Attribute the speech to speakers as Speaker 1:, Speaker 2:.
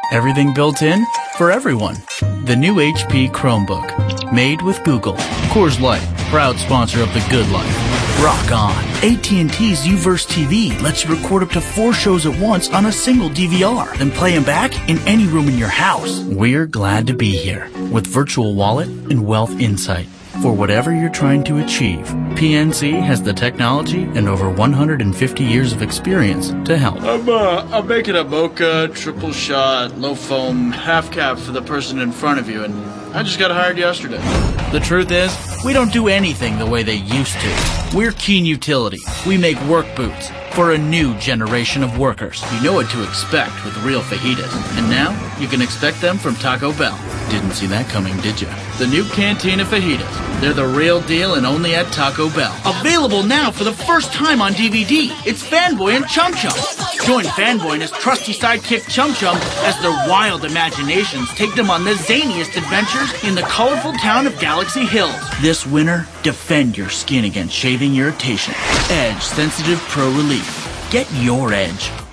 Speaker 1: Everything built in for everyone. The new HP Chromebook. Made with Google. Coors Light, proud sponsor of The Good Life. Rock on. AT&T's Uverse TV lets you record up to 4 shows at once on a single DVR, then play them back in any room in your house. We're glad to be here with Virtual Wallet and Wealth Insight. For whatever you're trying to achieve, PNC has the technology and over 150 years of experience to help.
Speaker 2: I'm making a mocha, triple shot, low foam, half cap for the person in front of you, and I just got hired yesterday.
Speaker 1: The truth is, we don't do anything the way they used to. We're Keen Utility. We make work boots for a new generation of workers. You know what to expect with real fajitas. And now, you can expect them from Taco Bell. Didn't see that coming, did you? The new Cantina Fajitas. They're the real deal and only at Taco Bell. Available now for the first time on DVD. It's Fanboy and Chum Chum. Join Fanboy and his trusty sidekick Chum Chum as their wild imaginations take them on the zaniest adventures in the colorful town of Galaxy Hills. This winter, defend your skin against shaving irritation. Edge Sensitive Pro Relief. Get your edge.